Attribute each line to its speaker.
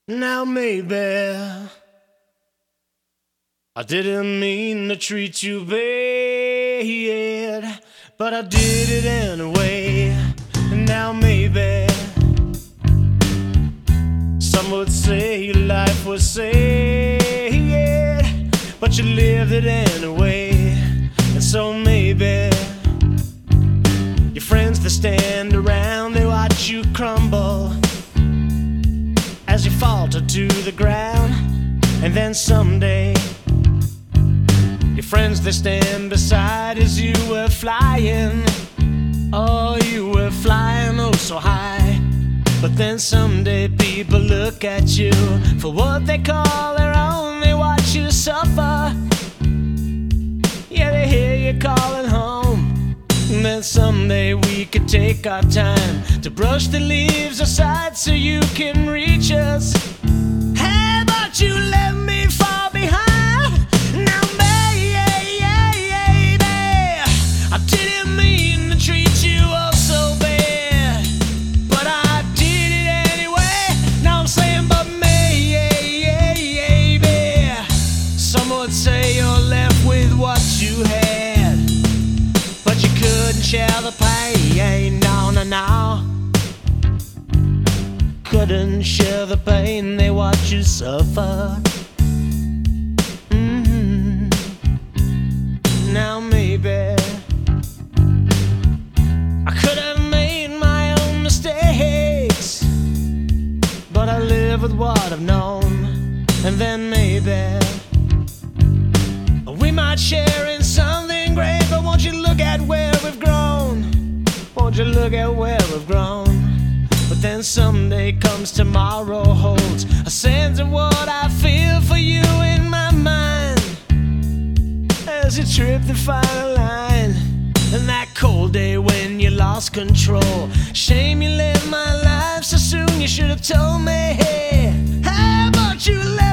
Speaker 1: Now maybe I didn't mean to treat you bad, but I did it anyway. Now maybe some would say your life was sad, but you lived it anyway. And so maybe your friends that stand around, they watch you crumble as you falter to the ground. And then someday your friends they stand beside as you were flying. Oh, you were flying oh so high. But then someday people look at you for what they call their own. They watch you suffer, yeah, they hear you calling home. And then someday we could take our time to brush the leaves aside so you can reach us. Hey, but you left me far behind. Now baby, I didn't mean to treat you oh so bad, but I did it anyway. Now I'm saying but maybe some would say you're left with what you had, but you couldn't share the pain. No, no, no, couldn't share the pain. They watch you suffer. Now maybe I could have made my own mistakes, but I live with what I've known. And then maybe we might share in something great, but won't you look at where we've grown? Won't you look at where we've grown? But then someday comes tomorrow, holds a sense of what I feel for you in my mind as you trip the final line. And that cold day when you lost control, shame you lived my life so soon. You should have told me, hey, how about you let